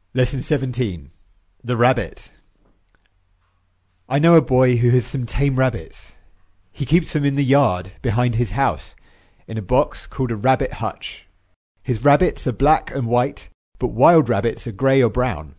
Lesson 17. The Rabbit. I know a boy who has some tame rabbits. He keeps them in the yard behind his house, in a box called a rabbit hutch. His rabbits are black and white, but wild rabbits are grey or brown.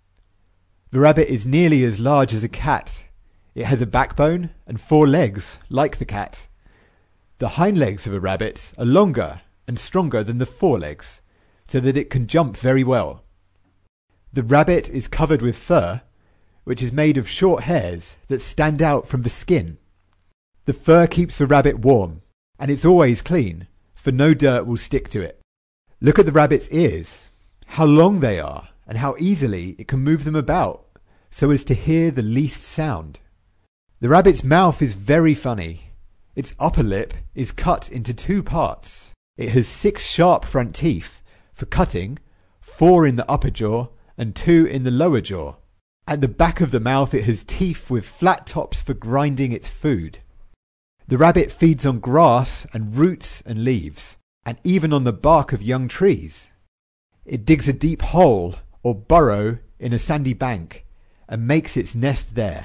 The rabbit is nearly as large as a cat. It has a backbone and 4 legs, like the cat. The hind legs of a rabbit are longer and stronger than the forelegs, so that it can jump very well. The rabbit is covered with fur, which is made of short hairs that stand out from the skin. The fur keeps the rabbit warm, and it's always clean, for no dirt will stick to it. Look at the rabbit's ears, how long they are, and how easily it can move them about, so as to hear the least sound. The rabbit's mouth is very funny. Its upper lip is cut into 2 parts. It has 6 sharp front teeth for cutting, 4 in the upper jaw, and 2 in the lower jaw. At the back of the mouth it has teeth with flat tops for grinding its food. The rabbit feeds on grass and roots and leaves, and even on the bark of young trees. It digs a deep hole or burrow in a sandy bank and makes its nest there.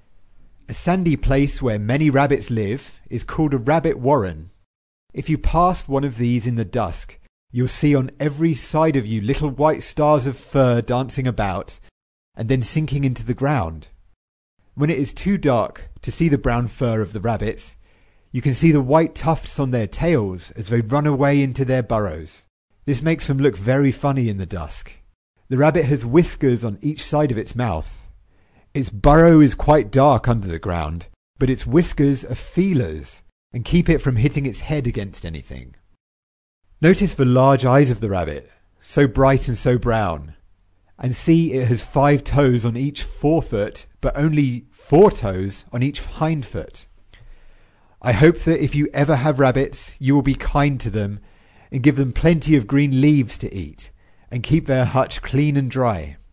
A sandy place where many rabbits live is called a rabbit warren. If you pass one of these in the dusk, you'll see on every side of you little white stars of fur dancing about and then sinking into the ground. When it is too dark to see the brown fur of the rabbits, you can see the white tufts on their tails as they run away into their burrows. This makes them look very funny in the dusk. The rabbit has whiskers on each side of its mouth. Its burrow is quite dark under the ground, but its whiskers are feelers and keep it from hitting its head against anything. Notice the large eyes of the rabbit, so bright and so brown, and see it has 5 toes on each forefoot, but only 4 toes on each hind foot. I hope that if you ever have rabbits, you will be kind to them and give them plenty of green leaves to eat, and keep their hutch clean and dry.